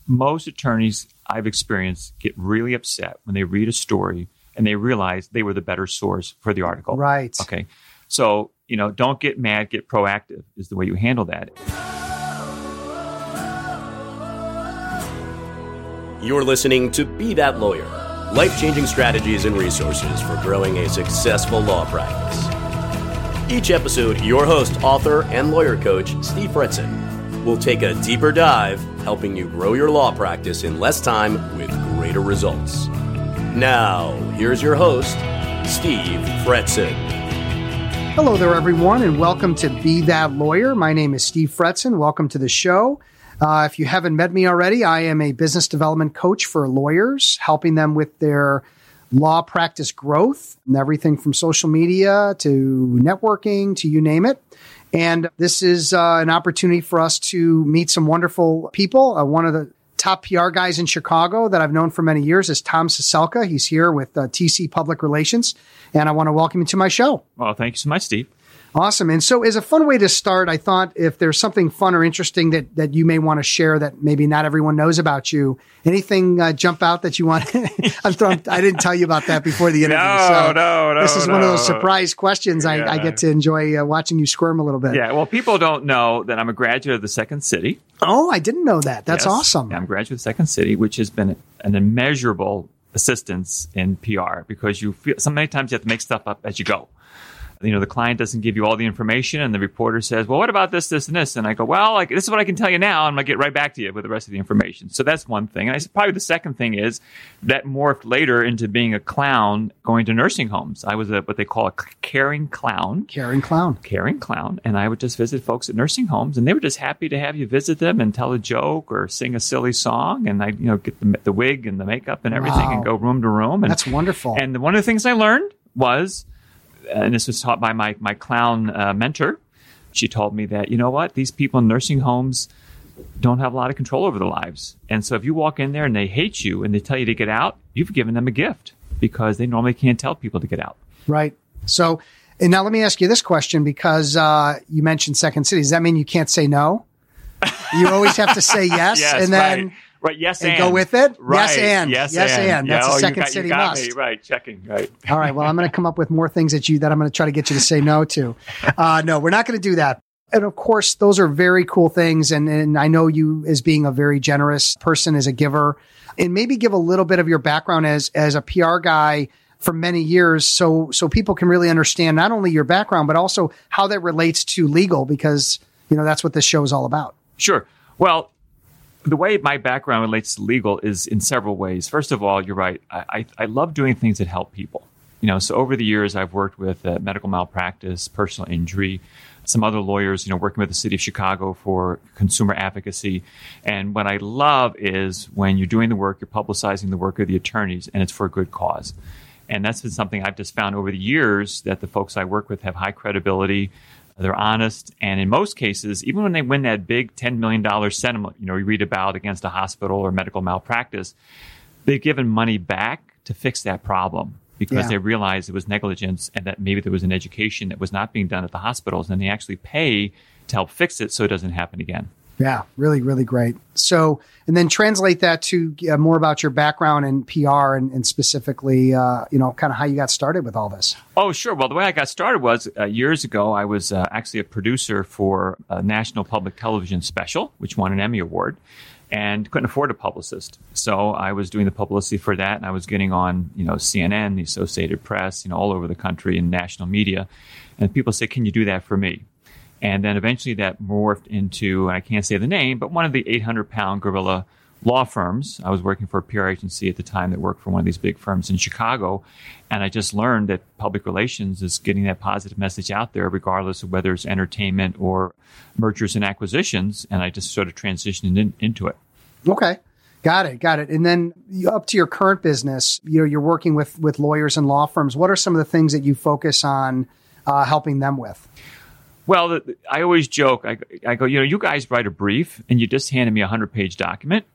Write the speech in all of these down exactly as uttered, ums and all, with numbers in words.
most attorneys I've experienced get really upset when they read a story and they realize they were the better source for the article. Right. Okay. So, you know, don't get mad, get proactive is the way you handle that. You're listening to Be That Lawyer, life-changing strategies and resources for growing a successful law practice. Each episode, your host, author, and lawyer coach, Steve Fretzin, will take a deeper dive, helping you grow your law practice in less time with greater results. Now, here's your host, Steve Fretzin. Hello there, everyone, and welcome to Be That Lawyer. My name is Steve Fretzin. Welcome to the show. Uh, if you haven't met me already, I am a business development coach for lawyers, helping them with their law practice growth, and everything from social media to networking to you name it. And this is uh, an opportunity for us to meet some wonderful people. Uh, one of the top P R guys in Chicago that I've known for many years is Tom Ciesielka. He's here with uh, T C Public Relations, and I want to welcome you to my show. Well, thank you so much, Steve. Awesome. And so as a fun way to start, I thought if there's something fun or interesting that, that you may want to share that maybe not everyone knows about you, anything uh, jump out that you want? I'm throwing, I didn't tell you about that before the interview. No, so no, no. This is no. one of those surprise questions. I, yeah. I get to enjoy uh, watching you squirm a little bit. Yeah, well, people don't know that I'm a graduate of the Second City. Oh, I didn't know that. That's yes. awesome. Yeah, I'm a graduate of the Second City, which has been an immeasurable assistance in P R because you feel so many times you have to make stuff up as you go. You know, the client doesn't give you all the information and the reporter says, well, what about this, this, and this? And I go, well, like, this is what I can tell you now. And I'm going to get right back to you with the rest of the information. So that's one thing. And I said, probably the second thing is that morphed later into being a clown going to nursing homes. I was a, what they call a caring clown. Caring clown. Caring clown. And I would just visit folks at nursing homes and they were just happy to have you visit them and tell a joke or sing a silly song. And I, you know, get the, the wig and the makeup and everything Wow. and go room to room. And, That's wonderful. And one of the things I learned was, and this was taught by my, my clown uh, mentor. She told me that, you know what, these people in nursing homes don't have a lot of control over their lives. And so if you walk in there and they hate you and they tell you to get out, you've given them a gift because they normally can't tell people to get out. Right. So, and now let me ask you this question because uh, you mentioned Second City. Does that mean you can't say no? You always have to say yes, yes and then... Right. Right, yes, and, and go with it. Right. Yes, and yes, yes, and, and. that's yeah, a oh, Second you got, City you got must. Me. Right, checking. Right. All right. Well, I'm going to come up with more things that you that I'm going to try to get you to say no to. Uh, no, we're not going to do that. And of course, those are very cool things. And, and I know you as being a very generous person, as a giver, and maybe give a little bit of your background as as a P R guy for many years, so so people can really understand not only your background but also how that relates to legal, because you know that's what this show is all about. Sure. Well, the way my background relates to legal is in several ways. First of all, you're right. I, I, I love doing things that help people. You know, so over the years, I've worked with uh, medical malpractice, personal injury, some other lawyers, you know, working with the city of Chicago for consumer advocacy. And what I love is when you're doing the work, you're publicizing the work of the attorneys, and it's for a good cause. And that's been something I've just found over the years that the folks I work with have high credibility. They're honest. And in most cases, even when they win that big ten million dollars settlement, you know, you read about against a hospital or medical malpractice, they've given money back to fix that problem because Yeah. they realized it was negligence and that maybe there was an education that was not being done at the hospitals, and they actually pay to help fix it so it doesn't happen again. Yeah, really, really great. So, and then translate that to uh, more about your background in P R and, and specifically, uh, you know, kind of how you got started with all this. Oh, sure. Well, the way I got started was uh, years ago, I was uh, actually a producer for a national public television special, which won an Emmy Award, and couldn't afford a publicist. So I was doing the publicity for that, and I was getting on, you know, C N N, the Associated Press, you know, all over the country in national media. And people say, can you do that for me? And then eventually that morphed into, and I can't say the name, but one of the eight hundred pound gorilla law firms. I was working for a P R agency at the time that worked for one of these big firms in Chicago. And I just learned that public relations is getting that positive message out there, regardless of whether it's entertainment or mergers and acquisitions. And I just sort of transitioned in, into it. Okay. Got it. Got it. And then you- up to your current business, you know, you're working with, with lawyers and law firms. What are some of the things that you focus on uh, helping them with? Well, the, I always joke. I, I go, you know, you guys write a brief and you just handed me a hundred-page document.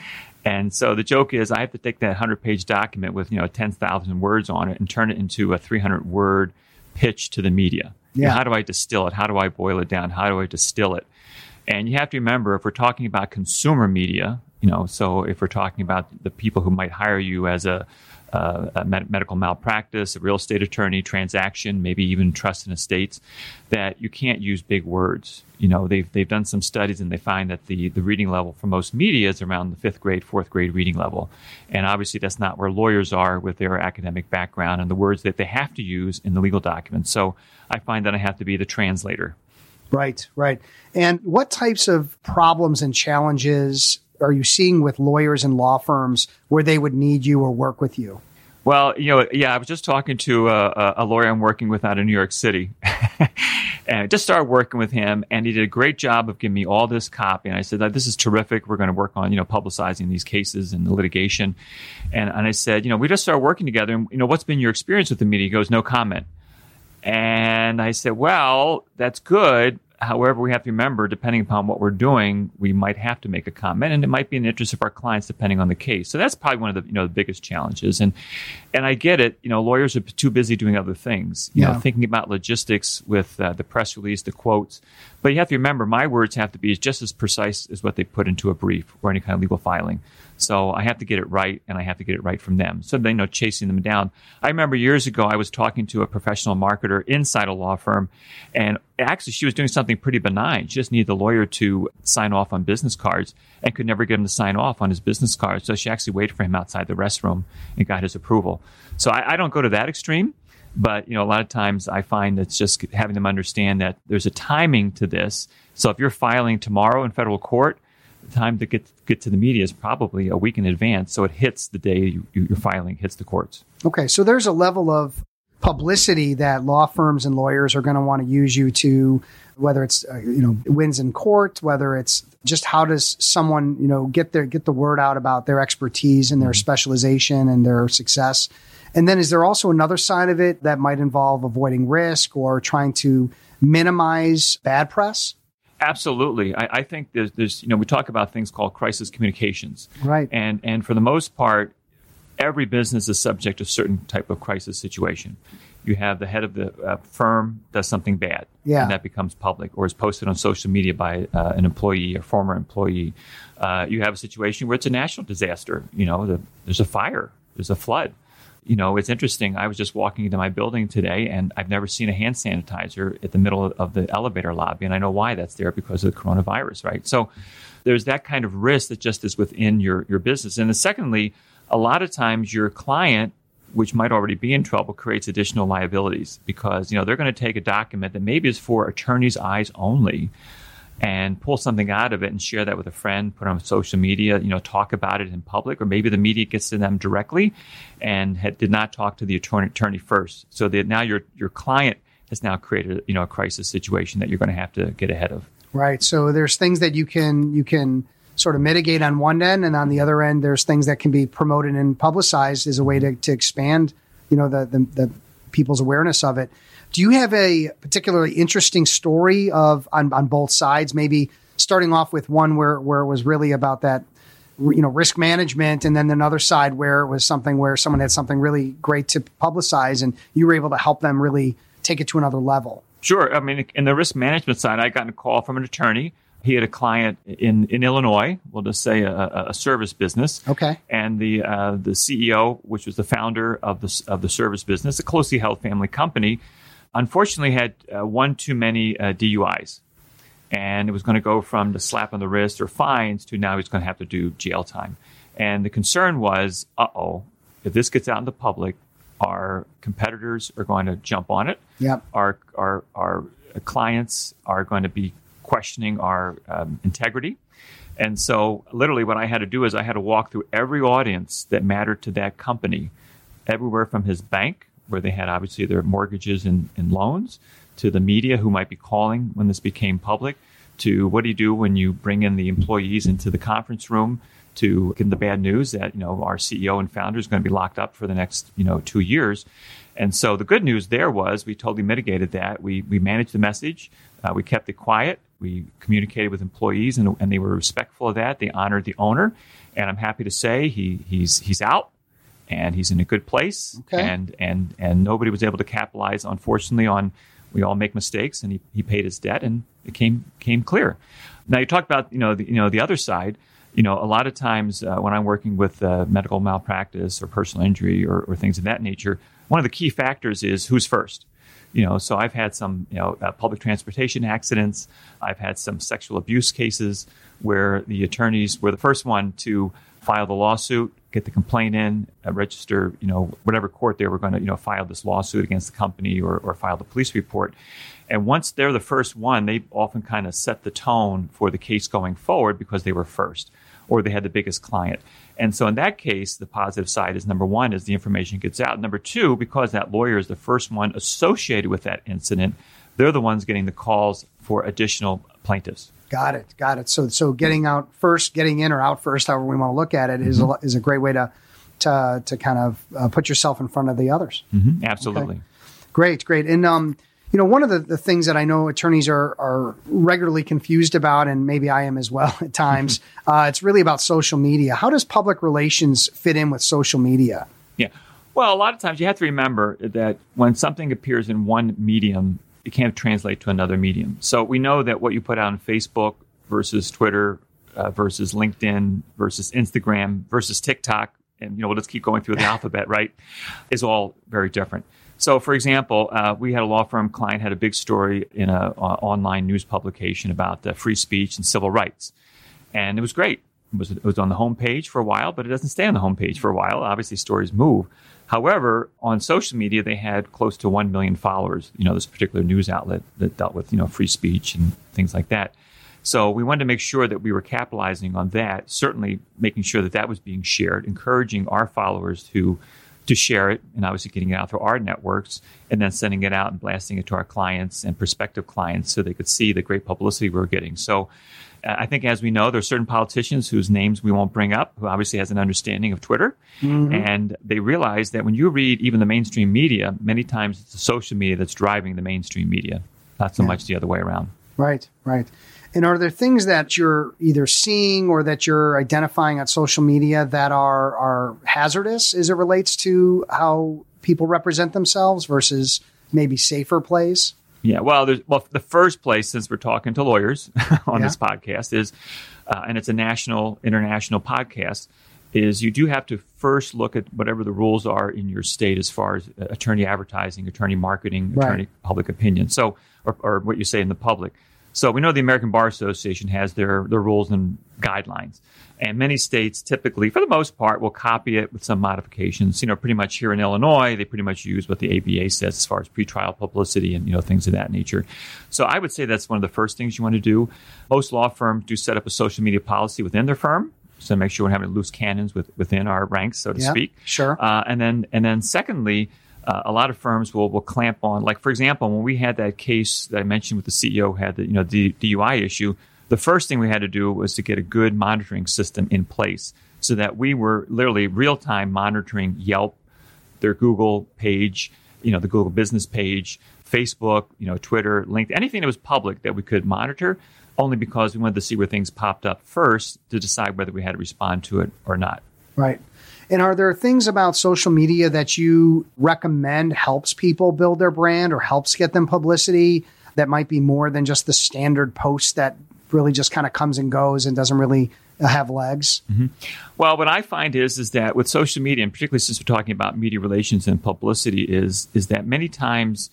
And so the joke is I have to take that hundred-page document with, you know, ten thousand words on it and turn it into a three hundred word pitch to the media. Yeah. You know, how do I distill it? How do I boil it down? How do I distill it? And you have to remember, if we're talking about consumer media, You know, so if we're talking about the people who might hire you as a, uh, a med- medical malpractice, a real estate attorney, transaction, maybe even trust and estates, that you can't use big words. You know, they've they've done some studies and they find that the, the reading level for most media is around the fifth grade, fourth grade reading level. And obviously that's not where lawyers are with their academic background and the words that they have to use in the legal documents. So I find that I have to be the translator. Right, right. And what types of problems and challenges are you seeing with lawyers and law firms where they would need you or work with you? Well, you know, yeah, I was just talking to a, a lawyer I'm working with out of New York City. And I just started working with him, and he did a great job of giving me all this copy. And I said, this is terrific. We're going to work on, you know, publicizing these cases and the litigation. And, and I said, you know, we just started working together. And, you know, what's been your experience with the media? He goes, no comment. And I said, well, that's good. However, we have to remember, depending upon what we're doing, we might have to make a comment, and it might be in the interest of our clients, depending on the case. So that's probably one of the you know the biggest challenges. And and I get it. You know, lawyers are too busy doing other things. You yeah. know, thinking about logistics with uh, the press release, the quotes. But you have to remember, my words have to be just as precise as what they put into a brief or any kind of legal filing. So I have to get it right, and I have to get it right from them. So they you know chasing them down. I remember years ago, I was talking to a professional marketer inside a law firm, and actually she was doing something pretty benign. She just needed the lawyer to sign off on business cards and could never get him to sign off on his business cards. So she actually waited for him outside the restroom and got his approval. So I, I don't go to that extreme. But, you know, a lot of times I find it's just having them understand that there's a timing to this. So if you're filing tomorrow in federal court, the time to get get to the media is probably a week in advance. So it hits the day you, your filing hits the courts. Okay. So there's a level of publicity that law firms and lawyers are going to want to use you to, whether it's, uh, you know, wins in court, whether it's just how does someone, you know, get their, get the word out about their expertise and their mm-hmm. specialization and their success. And then is there also another side of it that might involve avoiding risk or trying to minimize bad press? Absolutely. I, I think there's, there's, you know, we talk about things called crisis communications. Right. And, and for the most part, every business is subject to a certain type of crisis situation. You have the head of the uh, firm does something bad, yeah. and that becomes public or is posted on social media by uh, an employee or former employee. Uh, you have a situation where it's a national disaster. You know, the, there's a fire, there's a flood. You know, it's interesting. I was just walking into my building today, and I've never seen a hand sanitizer at the middle of the elevator lobby. And I know why that's there, because of the coronavirus, right? So there's that kind of risk that just is within your, your business. And then secondly, a lot of times your client, which might already be in trouble, creates additional liabilities because, you know, they're going to take a document that maybe is for attorney's eyes only and pull something out of it and share that with a friend, put it on social media, you know, talk about it in public, or maybe the media gets to them directly and had, did not talk to the attorney, attorney first. So that now your your client has now created, you know, a crisis situation that you're going to have to get ahead of. Right. So there's things that you can you can sort of mitigate on one end, and on the other end, there's things that can be promoted and publicized as a way to, to expand, you know, the, the the people's awareness of it. Do you have a particularly interesting story of on, on both sides? Maybe starting off with one where, where it was really about that, you know, risk management, and then another side where it was something where someone had something really great to publicize, and you were able to help them really take it to another level. Sure. I mean, in the risk management side, I got a call from an attorney. He had a client in, in Illinois, we'll just say a, a service business. Okay. And the uh, the C E O, which was the founder of the of the service business, a closely held family company, unfortunately had uh, one too many uh, D U Is. And it was going to go from the slap on the wrist or fines to now he's going to have to do jail time. And the concern was, uh-oh, if this gets out in the public, our competitors are going to jump on it. Yep. Our, our, our clients are going to be questioning our um, integrity. And so literally what I had to do is I had to walk through every audience that mattered to that company, everywhere from his bank, where they had obviously their mortgages and, and loans, to the media who might be calling when this became public, to what do you do when you bring in the employees into the conference room to give them the bad news that, you know, our C E O and founder is going to be locked up for the next, you know, two years. And so the good news there was we totally mitigated that. We we managed the message. Uh, we kept it quiet. We communicated with employees, and, and they were respectful of that. They honored the owner. And I'm happy to say he he's he's out. And he's in a good place, okay. and, and and nobody was able to capitalize, unfortunately, on we all make mistakes, and he, he paid his debt, and it came came clear. Now you talk about you know the, you know the other side. You know, a lot of times uh, when I'm working with uh, medical malpractice or personal injury or, or things of that nature, one of the key factors is who's first. You know, so I've had some, you know, uh, public transportation accidents. I've had some sexual abuse cases where the attorneys were the first one to file the lawsuit, get the complaint in, uh, register, you know, whatever court they were going to, you know, file this lawsuit against the company or, or file the police report. And once they're the first one, they often kind of set the tone for the case going forward because they were first or they had the biggest client. And so in that case, the positive side is, number one, is the information gets out. Number two, because that lawyer is the first one associated with that incident, they're the ones getting the calls for additional plaintiffs. Got it. Got it. So so getting out first, getting in or out first, however we want to look at it, mm-hmm. is a, is a great way to to to kind of uh, put yourself in front of the others. Mm-hmm. Absolutely. Okay. Great, great. And um, you know, one of the, the things that I know attorneys are are regularly confused about, and maybe I am as well at times, uh, it's really about social media. How does public relations fit in with social media? Yeah. Well, a lot of times you have to remember that when something appears in one medium, it can't translate to another medium. So we know that what you put out on Facebook versus Twitter uh, versus LinkedIn versus Instagram versus TikTok, and you know, we'll just keep going through the alphabet, right, is all very different. So, for example, uh, we had a law firm client had a big story in an online news publication about uh, free speech and civil rights. And it was great. It was, it was on the homepage for a while, but it doesn't stay on the homepage for a while. Obviously, stories move. However, on social media, they had close to one million followers, you know, this particular news outlet that dealt with, you know, free speech and things like that. So we wanted to make sure that we were capitalizing on that, certainly making sure that that was being shared, encouraging our followers to to share it, and obviously getting it out through our networks, and then sending it out and blasting it to our clients and prospective clients so they could see the great publicity we were getting. So uh, I think, as we know, there are certain politicians whose names we won't bring up, who obviously has an understanding of Twitter, mm-hmm. and they realize that when you read even the mainstream media, many times it's the social media that's driving the mainstream media, not so yeah. much the other way around. Right, right. And are there things that you're either seeing or that you're identifying on social media that are are hazardous as it relates to how people represent themselves versus maybe safer plays? Yeah, well, there's, well, the first place, since we're talking to lawyers on yeah. this podcast, is, uh, and it's a national, international podcast, is you do have to first look at whatever the rules are in your state as far as attorney advertising, attorney marketing, attorney right. public opinion, so or, or what you say in the public. So we know the American Bar Association has their, their rules and guidelines. And many states typically, for the most part, will copy it with some modifications. You know, pretty much here in Illinois, they pretty much use what the A B A says as far as pretrial publicity and, you know, things of that nature. So I would say that's one of the first things you want to do. Most law firms do set up a social media policy within their firm. So make sure we're having loose cannons with, within our ranks, so to yeah, speak. Sure. Uh, and then, and then secondly, Uh, a lot of firms will, will clamp on, like, for example, when we had that case that I mentioned with the C E O had the, you know, the D U I issue, the first thing we had to do was to get a good monitoring system in place so that we were literally real-time monitoring Yelp, their Google page, you know, the Google business page, Facebook, you know, Twitter, LinkedIn, anything that was public that we could monitor, only because we wanted to see where things popped up first to decide whether we had to respond to it or not. Right. And are there things about social media that you recommend helps people build their brand or helps get them publicity that might be more than just the standard post that really just kind of comes and goes and doesn't really have legs? Mm-hmm. Well, what I find is is that with social media, and particularly since we're talking about media relations and publicity, is is that many times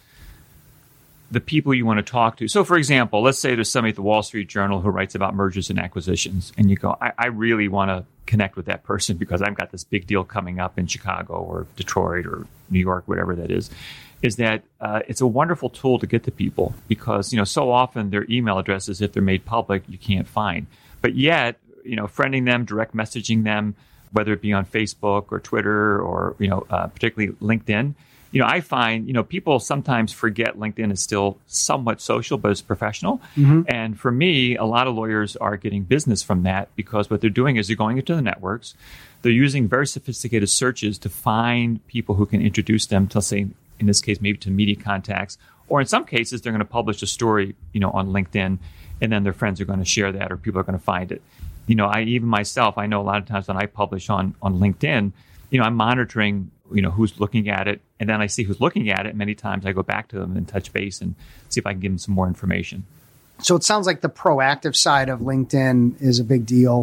the people you want to talk to. So, for example, let's say there's somebody at the Wall Street Journal who writes about mergers and acquisitions, and you go, I, I really want to connect with that person because I've got this big deal coming up in Chicago or Detroit or New York, whatever that is, is that uh, it's a wonderful tool to get to people because, you know, so often their email addresses, if they're made public, you can't find. But yet, you know, friending them, direct messaging them, whether it be on Facebook or Twitter or, you know, uh, particularly LinkedIn, you know, I find, you know, people sometimes forget LinkedIn is still somewhat social, but it's professional. Mm-hmm. And for me, a lot of lawyers are getting business from that because what they're doing is they're going into the networks. They're using very sophisticated searches to find people who can introduce them to, say, in this case, maybe to media contacts. Or in some cases, they're going to publish a story, you know, on LinkedIn, and then their friends are going to share that or people are going to find it. You know, I even myself, I know a lot of times when I publish on, on LinkedIn, you know, I'm monitoring, you know, who's looking at it. And then I see who's looking at it. Many times I go back to them and touch base and see if I can give them some more information. So it sounds like the proactive side of LinkedIn is a big deal.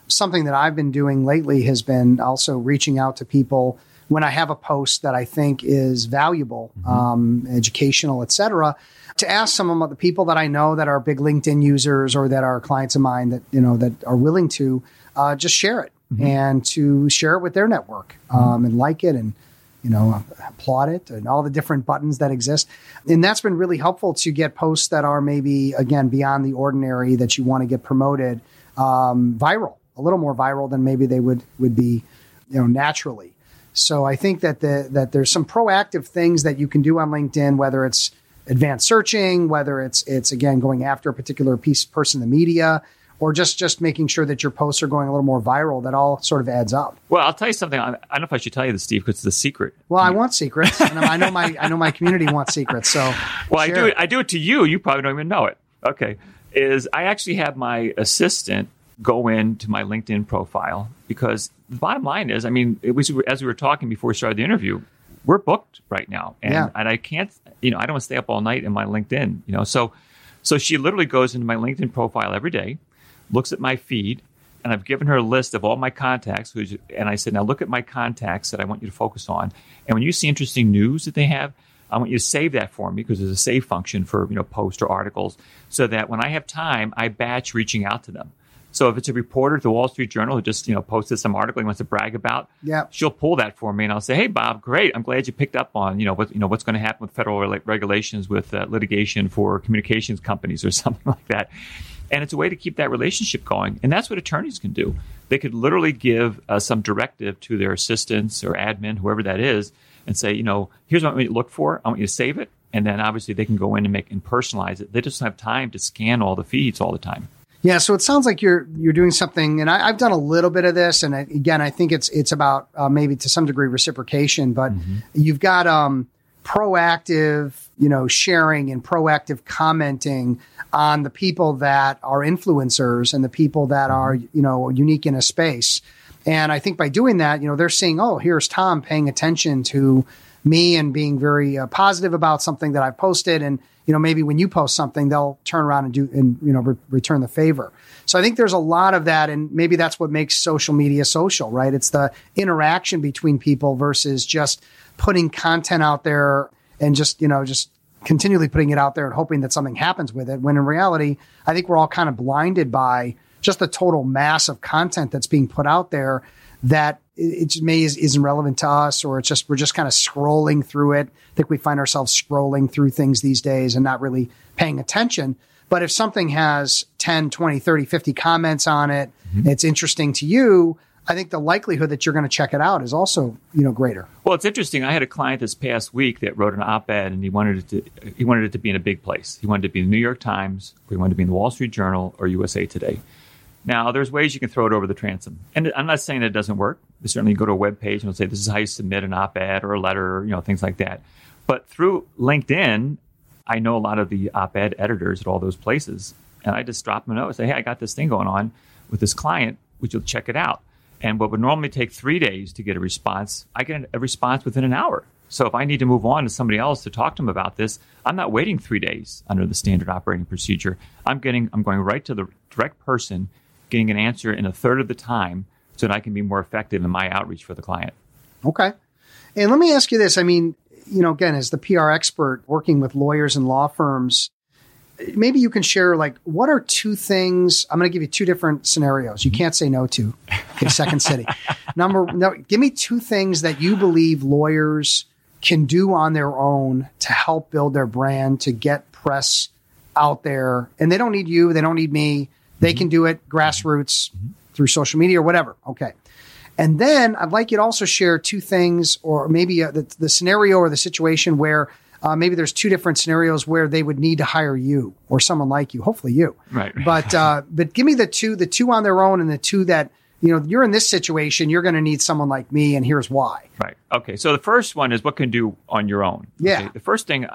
something that I've been doing lately has been also reaching out to people when I have a post that I think is valuable, mm-hmm. um, educational, et cetera, to ask some of the people that I know that are big LinkedIn users or that are clients of mine that, you know, that are willing to uh, just share it mm-hmm. and to share it with their network um, mm-hmm. and like it and, you know, applaud it and all the different buttons that exist. And that's been really helpful to get posts that are maybe, again, beyond the ordinary that you want to get promoted um, viral, a little more viral than maybe they would, would be, you know, naturally. So I think that the, that there's some proactive things that you can do on LinkedIn, whether it's advanced searching, whether it's, it's again, going after a particular piece person in the media, or just, just making sure that your posts are going a little more viral. That all sort of adds up. Well, I'll tell you something. I don't know if I should tell you this, Steve, because it's a secret. Well, I want secrets. And I know my I know my community wants secrets. So, well, I do it. it. I do it to you. You probably don't even know it. Okay, is I actually have my assistant go into my LinkedIn profile because the bottom line is, I mean, it was as we were talking before we started the interview, we're booked right now, and yeah. and I can't, you know, I don't want to stay up all night in my LinkedIn, you know, so so she literally goes into my LinkedIn profile every day, looks at my feed, and I've given her a list of all my contacts, which, and I said, now look at my contacts that I want you to focus on, and when you see interesting news that they have, I want you to save that for me because there's a save function for, you know, posts or articles, so that when I have time, I batch reaching out to them. So if it's a reporter at the Wall Street Journal who just, you know, posted some article he wants to brag about, yep. she'll pull that for me, and I'll say, "Hey, Bob, great! I'm glad you picked up on, you know, what you know what's going to happen with federal re- regulations with uh, litigation for communications companies or something like that." And it's a way to keep that relationship going, and that's what attorneys can do. They could literally give uh, some directive to their assistants or admin, whoever that is, and say, you know, here's what I want you to look for. I want you to save it, and then obviously they can go in and make and personalize it. They just don't have time to scan all the feeds all the time. Yeah, so it sounds like you're you're doing something, and I, I've done a little bit of this, and I, again, I think it's it's about uh, maybe to some degree reciprocation, but mm-hmm. you've got um, proactive, you know, sharing and proactive commenting on the people that are influencers and the people that are, you know, unique in a space. And I think by doing that, you know, they're saying, oh, here's Tom paying attention to me and being very uh, positive about something that I've posted. And, you know, maybe when you post something, they'll turn around and do, and, you know, re- return the favor. So I think there's a lot of that. And maybe that's what makes social media social, right? It's the interaction between people versus just putting content out there and just, you know, just continually putting it out there and hoping that something happens with it. When in reality, I think we're all kind of blinded by just the total mass of content that's being put out there that it just may is, isn't relevant to us, or it's just, we're just kind of scrolling through it. I think we find ourselves scrolling through things these days and not really paying attention. But if something has ten, twenty, thirty, fifty comments on it, mm-hmm. it's interesting to you, I think the likelihood that you're going to check it out is also, you know, greater. Well, it's interesting. I had a client this past week that wrote an op-ed, and he wanted it to he wanted it to be in a big place. He wanted it to be in the New York Times, or he wanted it to be in the Wall Street Journal or U S A Today. Now, there's ways you can throw it over the transom. And I'm not saying that it doesn't work. You certainly go to a web page and it'll say, this is how you submit an op-ed or a letter, or, you know, things like that. But through LinkedIn, I know a lot of the op-ed editors at all those places. And I just drop them a note and say, hey, I got this thing going on with this client. Would you check it out? And what would normally take three days to get a response, I get a response within an hour. So if I need to move on to somebody else to talk to them about this, I'm not waiting three days under the standard operating procedure. I'm getting, I'm going right to the direct person, getting an answer in a third of the time so that I can be more effective in my outreach for the client. Okay. And let me ask you this. I mean, you know, again, as the P R expert working with lawyers and law firms, maybe you can share, like, what are two things? I'm going to give you two different scenarios. You can't say no to. Okay, Second City. Number, no, give me two things that you believe lawyers can do on their own to help build their brand, to get press out there. And they don't need you. They don't need me. They can do it grassroots mm-hmm. through social media or whatever. Okay. And then I'd like you to also share two things, or maybe uh, the, the scenario or the situation where uh, maybe there's two different scenarios where they would need to hire you or someone like you, hopefully you. Right. But, uh, but give me the two, the two on their own, and the two that, you know, you're in this situation, you're going to need someone like me, and here's why. Right. Okay. So the first one is what can do on your own. Yeah. Okay? The first thing,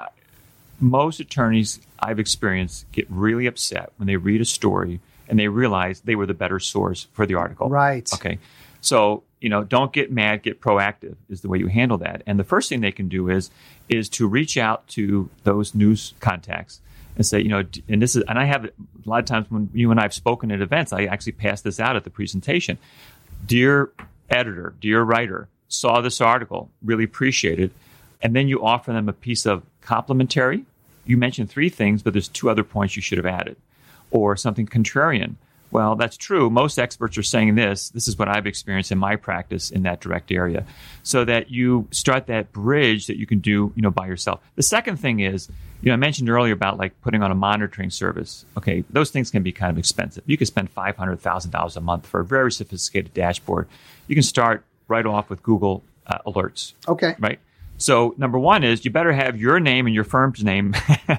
most attorneys I've experienced get really upset when they read a story and they realize they were the better source for the article. Right. Okay. So, you know, don't get mad, get proactive is the way you handle that. And the first thing they can do is, is to reach out to those news contacts and say, you know, and this is, and I have a lot of times when you and I have spoken at events, I actually pass this out at the presentation. Dear editor, dear writer, saw this article, really appreciate it. And then you offer them a piece of complimentary. You mentioned three things, but there's two other points you should have added. Or something contrarian. Well, that's true. Most experts are saying this. This is what I've experienced in my practice in that direct area. So that you start that bridge that you can do, you know, by yourself. The second thing is, you know, I mentioned earlier about like putting on a monitoring service. Okay, those things can be kind of expensive. You can spend five hundred thousand dollars a month for a very sophisticated dashboard. You can start right off with Google uh, Alerts. Okay. Right? So number one is you better have your name and your firm's name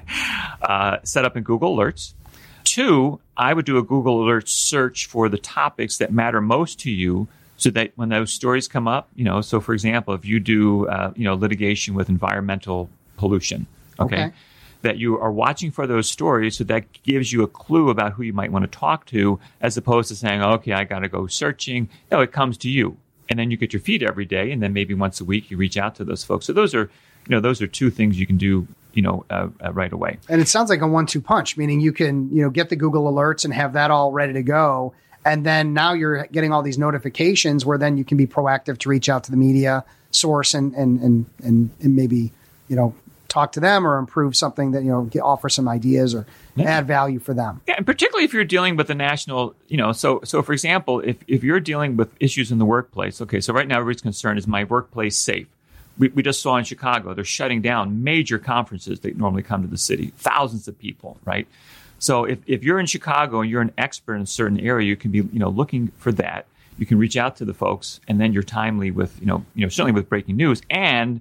uh, set up in Google Alerts. Two, I would do a Google Alert search for the topics that matter most to you so that when those stories come up, you know, so for example, if you do, uh, you know, litigation with environmental pollution, okay, okay, that you are watching for those stories so that gives you a clue about who you might want to talk to as opposed to saying, okay, I got to go searching. No, it comes to you. And then you get your feed every day. And then maybe once a week you reach out to those folks. So those are, you know, those are two things you can do, you know, uh, uh, right away. And it sounds like a one two punch, meaning you can, you know, get the Google Alerts and have that all ready to go. And then now you're getting all these notifications where then you can be proactive to reach out to the media source and, and, and, and, and maybe, you know, talk to them or improve something that, you know, get, offer some ideas or yeah. add value for them. Yeah, and particularly if you're dealing with the national, you know, so so for example, if, if you're dealing with issues in the workplace, okay, so right now everybody's concerned, is my workplace safe? We, we just saw in Chicago, they're shutting down major conferences that normally come to the city, thousands of people, right? So if, if you're in Chicago and you're an expert in a certain area, you can be, you know, looking for that. You can reach out to the folks, and then you're timely with, you know, you know, certainly with breaking news. And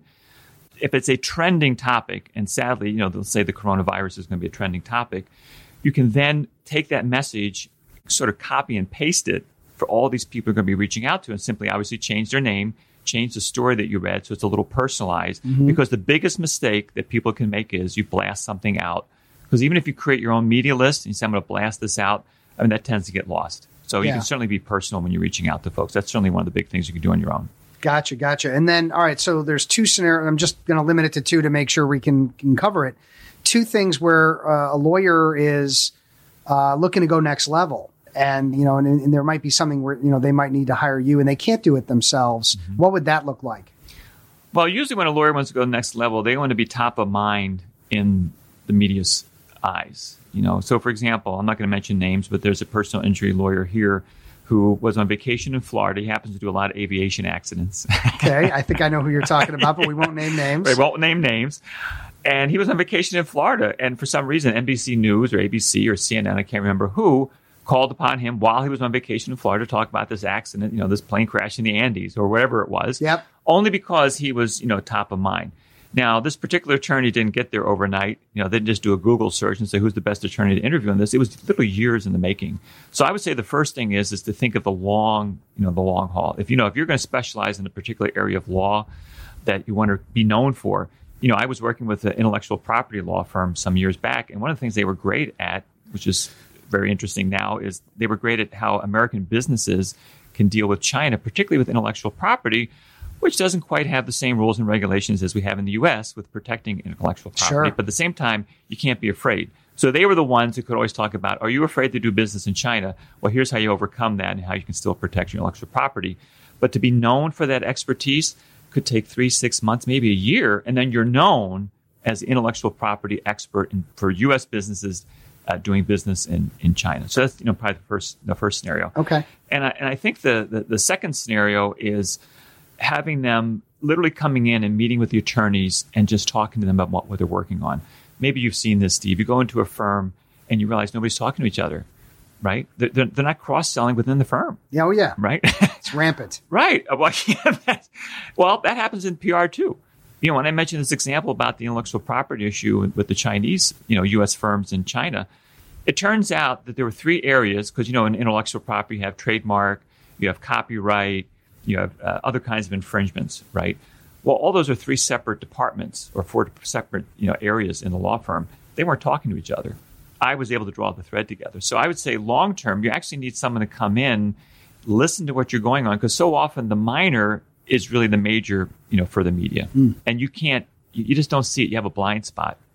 if it's a trending topic, and sadly, you know, they'll say the coronavirus is going to be a trending topic, you can then take that message, sort of copy and paste it for all these people you're going to be reaching out to, and simply obviously change their name, change the story that you read so it's a little personalized. Mm-hmm. Because the biggest mistake that people can make is you blast something out. Because even if you create your own media list and you say, I'm going to blast this out, I mean, that tends to get lost. So yeah. you can certainly be personal when you're reaching out to folks. That's certainly one of the big things you can do on your own. Gotcha, gotcha. And then, all right, so there's two scenarios. I'm just going to limit it to two to make sure we can, can cover it. Two things where uh, a lawyer is uh, looking to go next level. And, you know, and, and there might be something where, you know, they might need to hire you and they can't do it themselves. Mm-hmm. What would that look like? Well, usually when a lawyer wants to go to the next level, they want to be top of mind in the media's eyes. You know, so for example, I'm not going to mention names, but there's a personal injury lawyer here who was on vacation in Florida. He happens to do a lot of aviation accidents. Okay, I think I know who you're talking about, but we won't name names. We won't name names. And he was on vacation in Florida. And for some reason, N B C News or A B C or C N N, I can't remember who, called upon him while he was on vacation in Florida to talk about this accident, you know, this plane crash in the Andes or whatever it was. Yep. Only because he was, you know, top of mind. Now, this particular attorney didn't get there overnight. You know, they didn't just do a Google search and say, who's the best attorney to interview on this? It was literally years in the making. So I would say the first thing is, is to think of the long, you know, the long haul. If, you know, if you're going to specialize in a particular area of law that you want to be known for, you know, I was working with an intellectual property law firm some years back. And one of the things they were great at, which is very interesting now, is they were great at how American businesses can deal with China, particularly with intellectual property, which doesn't quite have the same rules and regulations as we have in the U S with protecting intellectual property. Sure. But at the same time, you can't be afraid. So they were the ones who could always talk about, are you afraid to do business in China? Well, here's how you overcome that and how you can still protect your intellectual property. But to be known for that expertise could take three, six months, maybe a year, and then you're known as the intellectual property expert in, for U S businesses uh, doing business in, in China. So that's, you know, probably the first the first scenario. Okay. And I, and I think the, the the second scenario is having them literally coming in and meeting with the attorneys and just talking to them about what, what they're working on. Maybe you've seen this, Steve. You go into a firm and you realize nobody's talking to each other, right? They're, they're, they're not cross-selling within the firm. Yeah, oh yeah. Right? It's rampant. Right. Well, yeah, that, well, that happens in P R too. You know, when I mentioned this example about the intellectual property issue with the Chinese, you know, U S firms in China, it turns out that there were three areas, because, you know, in intellectual property, you have trademark, you have copyright, you have uh, other kinds of infringements, right? Well, all those are three separate departments or four separate, you know, areas in the law firm. They weren't talking to each other. I was able to draw the thread together. So I would say long term, you actually need someone to come in, listen to what you're going on, because so often the minor is really the major, you know, for the media. Mm. And you can't, you, you just don't see it. You have a blind spot.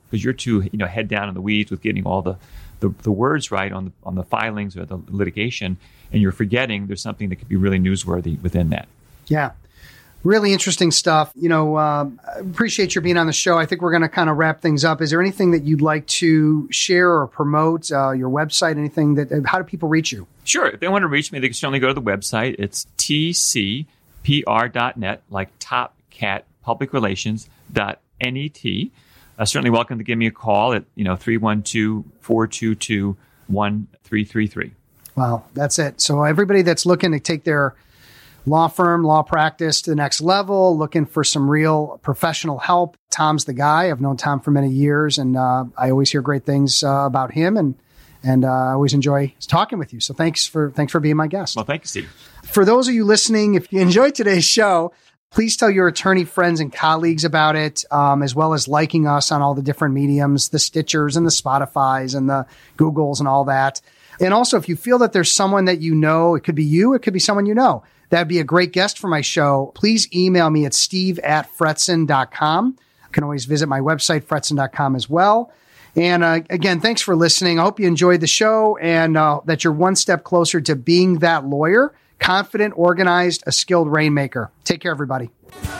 because you're too, you know, head down in the weeds with getting all the, the, the words right on the, on the filings or the litigation, and you're forgetting there's something that could be really newsworthy within that. Yeah. Really interesting stuff. You know, uh, appreciate your being on the show. I think we're going to kind of wrap things up. Is there anything that you'd like to share or promote, uh, your website, anything that, how do people reach you? Sure. If they want to reach me, they can certainly go to the website. It's T C P R dot net, like Top Cat Public Relations dot net. Uh, certainly welcome to give me a call at, you know, three one two, four two two, one three three three. Wow. That's it. So everybody that's looking to take their law firm, law practice to the next level, looking for some real professional help, Tom's the guy. I've known Tom for many years, and uh, I always hear great things uh, about him, and and uh, I always enjoy talking with you. So thanks for thanks for being my guest. Well, thank you, Steve. For those of you listening, if you enjoyed today's show, please tell your attorney friends and colleagues about it, um, as well as liking us on all the different mediums, the Stitchers and the Spotifys and the Googles and all that. And also, if you feel that there's someone that you know, it could be you, it could be someone you know, that'd be a great guest for my show, please email me at steve at fretson dot com. You can always visit my website, fretson dot com, as well. And uh, again, thanks for listening. I hope you enjoyed the show and uh, that you're one step closer to being that lawyer, confident, organized, a skilled rainmaker. Take care, everybody.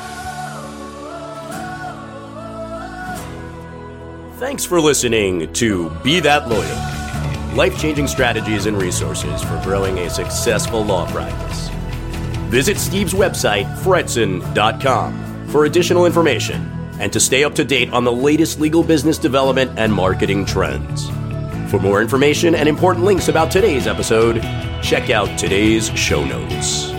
Thanks for listening to Be That Lawyer. Life-changing strategies and resources for growing a successful law practice. Visit Steve's website, fretson dot com, for additional information and to stay up to date on the latest legal business development and marketing trends. For more information and important links about today's episode, check out today's show notes.